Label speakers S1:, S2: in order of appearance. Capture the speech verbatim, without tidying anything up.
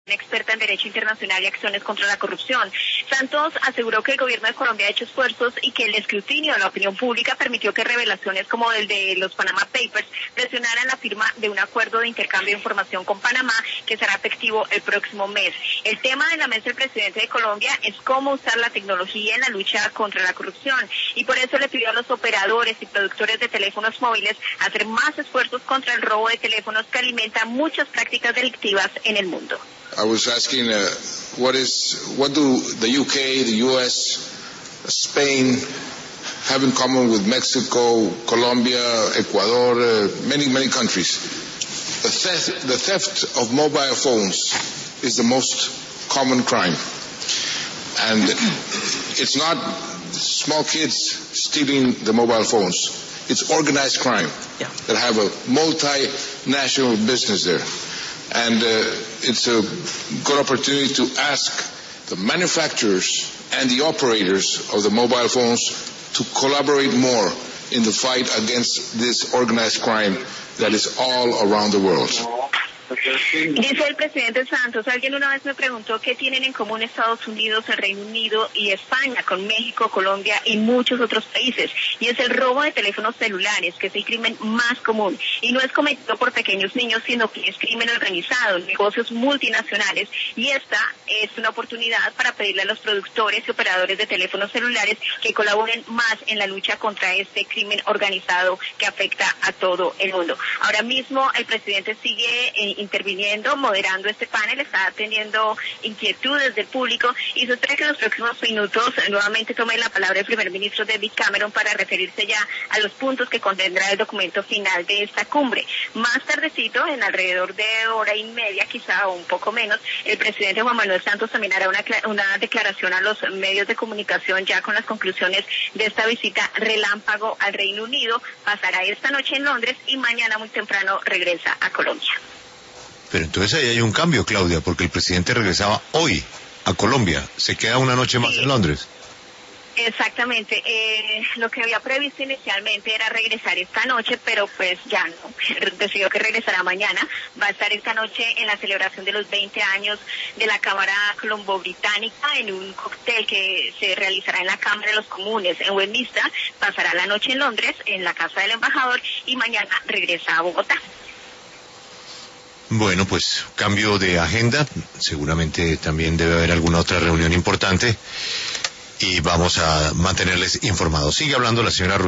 S1: experta en Derecho Internacional y Acciones contra la Corrupción. Santos aseguró que el gobierno de Colombia ha hecho esfuerzos y que el escrutinio de la opinión pública permitió que revelaciones como el de los Panama Papers presionaran la firma de un acuerdo de intercambio de información con Panamá que será efectivo el próximo mes. El tema de la mesa del presidente de Colombia es cómo usar la tecnología en la lucha contra la corrupción y por eso le pidió a los operadores y productores de teléfonos móviles hacer más esfuerzos contra el robo de teléfonos que alimenta muchas prácticas delictivas en el mundo.
S2: I was asking, uh, what is, what do the U K, the U S, Spain have in common with Mexico, Colombia, Ecuador, uh, many, many countries? The theft, the theft of mobile phones is the most common crime. And it's not small kids stealing the mobile phones. It's organized crime yeah. that have a multinational business there. And uh, it's a good opportunity to ask the manufacturers and the operators of the mobile phones to collaborate more in the fight against this organized crime that is all around the world.
S1: Dice el presidente Santos, alguien una vez me preguntó qué tienen en común Estados Unidos, el Reino Unido y España con México, Colombia y muchos otros países. Y es el robo de teléfonos celulares, que es el crimen más común. Y no es cometido por pequeños niños, sino que es crimen organizado, negocios multinacionales. Y esta es una oportunidad para pedirle a los productores y operadores de teléfonos celulares que colaboren más en la lucha contra este crimen organizado que afecta a todo el mundo. Ahora mismo el presidente sigue eh, interviniendo, moderando este panel, está teniendo inquietudes del público y se espera que en los próximos minutos nuevamente tome la palabra el primer ministro David Cameron para referirse ya a los puntos que contendrá el documento final de esta cumbre. Más tardecito, en alrededor de hora y media, quizá o un poco menos, el presidente Juan Manuel Santos también hará una, una declaración a los medios de comunicación ya con las conclusiones de esta visita relámpago al Reino Unido. Pasará esta noche en Londres y mañana muy temprano regresa a Colombia.
S3: Pero entonces ahí hay un cambio, Claudia, porque el presidente regresaba hoy a Colombia. ¿Se queda una noche más sí. en Londres?
S1: Exactamente. Eh, lo que había previsto inicialmente era regresar esta noche, pero pues ya no. Decidió que regresará mañana. Va a estar esta noche en la celebración de los veinte años de la Cámara Colombo-Británica en un cóctel que se realizará en la Cámara de los Comunes en Westminster. Pasará la noche en Londres, en la Casa del Embajador, y mañana regresa a Bogotá.
S3: Bueno, pues cambio de agenda, seguramente también debe haber alguna otra reunión importante y vamos a mantenerles informados. Sigue hablando la señora Ruth.